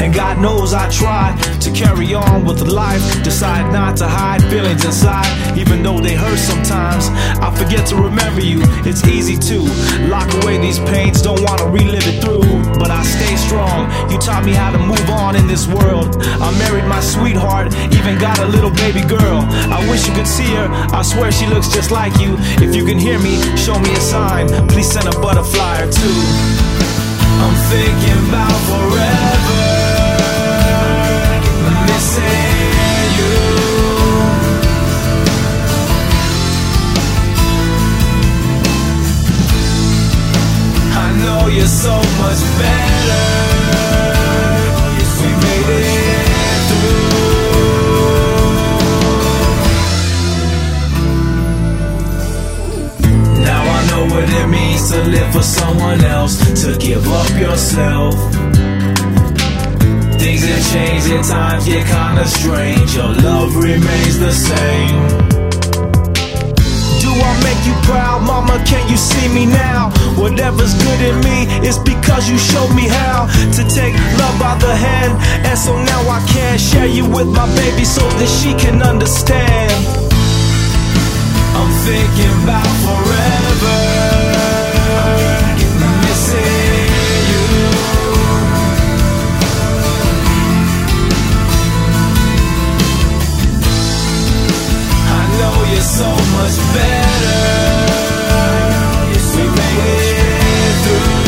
And God knows I try to carry on with life. Decide not to hide feelings inside, even though they hurt sometimes. I forget to remember you, it's easy to lock away these pains, don't wanna relive it through. But I stay strong, you taught me how to move on in this world. I married my sweetheart, even got a little baby girl. I wish you could see her, I swear she looks just like you. If you can hear me, show me a sign, please send a butterfly or two. I'm thinking about forever, missing you. I know you're so much better, we made it through. Now I know what it means to live for someone else, to give up yourself. Things have changed and times get kinda strange. Your love remains the same. Do I make you proud, mama? Can you see me now? Whatever's good in me is because you showed me how to take love by the hand. And so now I can share you with my baby so that she can understand. I'm thinking about forever, missing you. I know you're so much better, we made it through.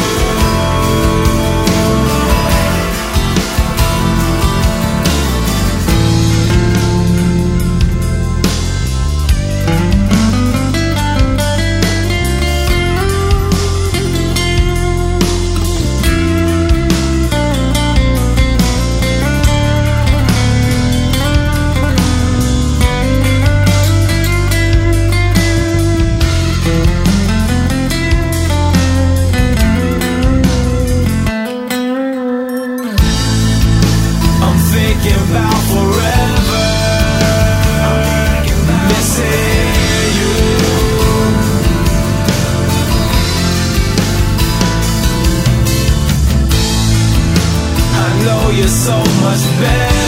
Thinking about forever, missing you. I know you're so much better.